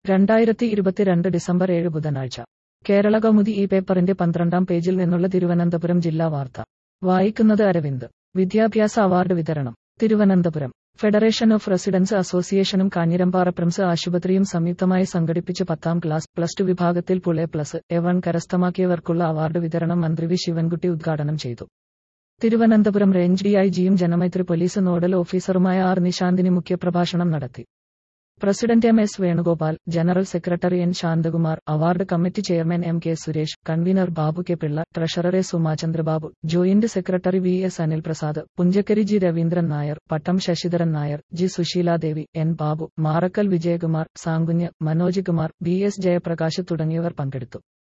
2022 December 7 ബുധനാഴ്ച. കേരള കൗമുദി ഈ പേപ്പറിന്റെ 12-ാം പേജിൽ നിന്നുള്ള തിരുവനന്തപുരം ജില്ലാ വാർത്ത. വായിക്കുന്നത് അരവിന്ദ്. വിദ്യാഭ്യാസ അവാർഡ് വിതരണം. തിരുവനന്തപുരം. ഫെഡറേഷൻ ഓഫ് റെസിഡൻസ് അസോസിയേഷനും കാഞ്ഞിരമ്പാറ പ്രിംസ് ആശുപത്രിയും സംയുക്തമായി സംഘടിപ്പിച്ച് 10ാം ക്ലാസ്, പ്ലസ് ടു വിഭാഗത്തിൽ പുൾ എ+, കരസ്ഥമാക്കിയവർക്കുള്ള അവാർഡ് വിതരണം മന്ത്രി വി ശിവൻകുട്ടി ഉദ്ഘാടനം ചെയ്തു. തിരുവനന്തപുരം റേഞ്ച് ഡിഐജിയും ജനമൈത്രി പോലീസ് നോഡൽ ഓഫീസറുമായ ആർ നിശാന്തിനി മുഖ്യപ്രഭാഷണം നടത്തി. President S Venugopal, general secretary N Shanthakumar, award committee chairman K Suresh, convener Babu Pillai, treasurer Sumachandrababu, joint secretary Anilprasad, Punchakkari Raveendran Nair, Pattam Sasidharan Nair, Susheeladevi, N Babu, Marakkal Vijayakumar, Sankunju, Manoj Kumar, Jayaprakash തുടങ്ങിയവർ പങ്കെടുത്തു.